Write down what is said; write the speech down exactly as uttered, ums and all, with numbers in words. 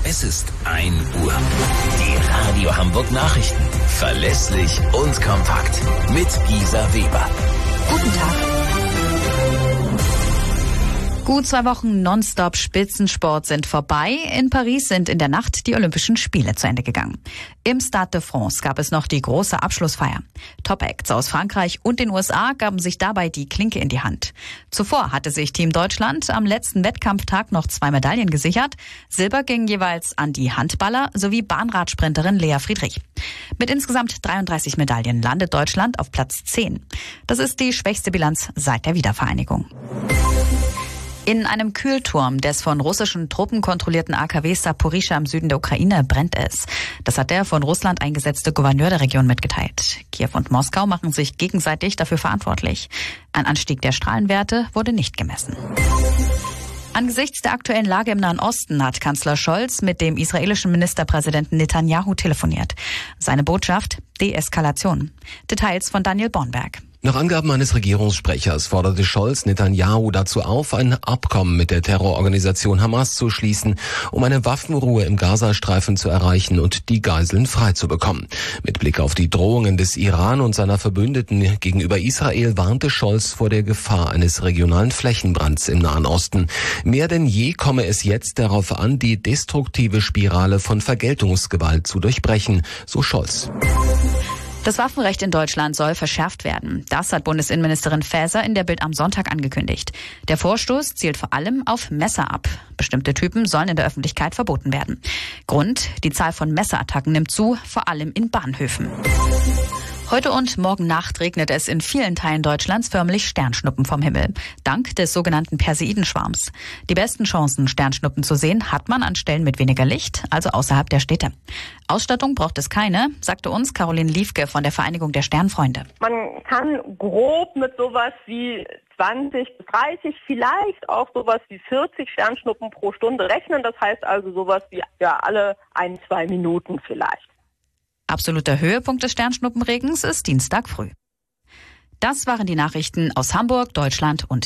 Es ist ein Uhr. Die Radio Hamburg Nachrichten. Verlässlich und kompakt. Mit Gisa Weber. Guten Tag. Gut zwei Wochen nonstop Spitzensport sind vorbei. In Paris sind in der Nacht die Olympischen Spiele zu Ende gegangen. Im Stade de France gab es noch die große Abschlussfeier. Top-Acts aus Frankreich und den U S A gaben sich dabei die Klinke in die Hand. Zuvor hatte sich Team Deutschland am letzten Wettkampftag noch zwei Medaillen gesichert. Silber ging jeweils an die Handballer sowie Bahnradsprinterin Lea Friedrich. Mit insgesamt dreiunddreißig Medaillen landet Deutschland auf Platz zehn. Das ist die schwächste Bilanz seit der Wiedervereinigung. In einem Kühlturm des von russischen Truppen kontrollierten A K W Saporischschja im Süden der Ukraine brennt es. Das hat der von Russland eingesetzte Gouverneur der Region mitgeteilt. Kiew und Moskau machen sich gegenseitig dafür verantwortlich. Ein Anstieg der Strahlenwerte wurde nicht gemessen. Angesichts der aktuellen Lage im Nahen Osten hat Kanzler Scholz mit dem israelischen Ministerpräsidenten Netanyahu telefoniert. Seine Botschaft: Deeskalation. Details von Daniel Bornberg. Nach Angaben eines Regierungssprechers forderte Scholz Netanyahu dazu auf, ein Abkommen mit der Terrororganisation Hamas zu schließen, um eine Waffenruhe im Gazastreifen zu erreichen und die Geiseln freizubekommen. Mit Blick auf die Drohungen des Iran und seiner Verbündeten gegenüber Israel warnte Scholz vor der Gefahr eines regionalen Flächenbrands im Nahen Osten. Mehr denn je komme es jetzt darauf an, die destruktive Spirale von Vergeltungsgewalt zu durchbrechen, so Scholz. Das Waffenrecht in Deutschland soll verschärft werden. Das hat Bundesinnenministerin Faeser in der Bild am Sonntag angekündigt. Der Vorstoß zielt vor allem auf Messer ab. Bestimmte Typen sollen in der Öffentlichkeit verboten werden. Grund: die Zahl von Messerattacken nimmt zu, vor allem in Bahnhöfen. Heute und morgen Nacht regnet es in vielen Teilen Deutschlands förmlich Sternschnuppen vom Himmel. Dank des sogenannten Perseidenschwarms. Die besten Chancen, Sternschnuppen zu sehen, hat man an Stellen mit weniger Licht, also außerhalb der Städte. Ausstattung braucht es keine, sagte uns Caroline Liefke von der Vereinigung der Sternfreunde. Man kann grob mit sowas wie zwanzig bis dreißig, vielleicht auch sowas wie vierzig Sternschnuppen pro Stunde rechnen. Das heißt also sowas wie ja alle ein, zwei Minuten vielleicht. Absoluter Höhepunkt des Sternschnuppenregens ist Dienstag früh. Das waren die Nachrichten aus Hamburg, Deutschland und